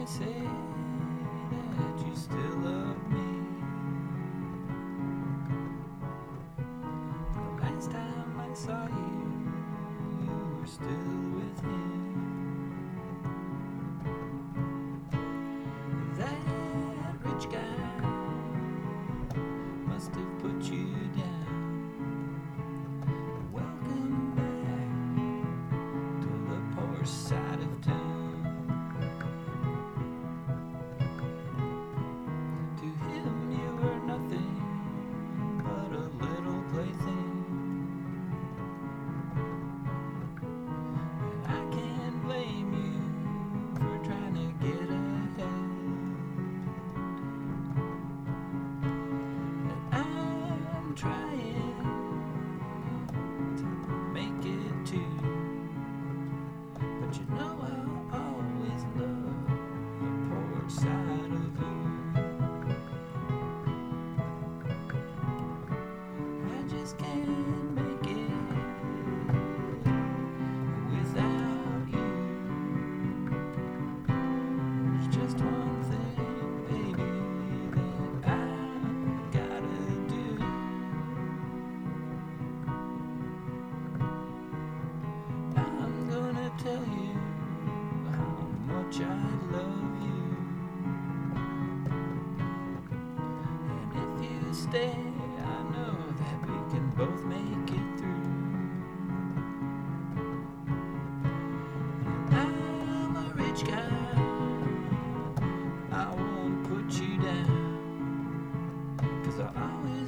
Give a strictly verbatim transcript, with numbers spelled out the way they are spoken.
say that you still love me. The last time I saw you, you were still with him. That rich guy must have put you down. Welcome back to the poor side of town. To him you were nothing but a little plaything. And I can't blame you for trying to get ahead. And I'm trying to make it too. But you know I'll always love the poor side of you. I just can't make it without you. There's just one thing, baby, that I gotta do. I'm gonna tell you how much I love you. And if you stay, I know that we can both make it through. I'm a rich guy, I won't put you down, 'cause I always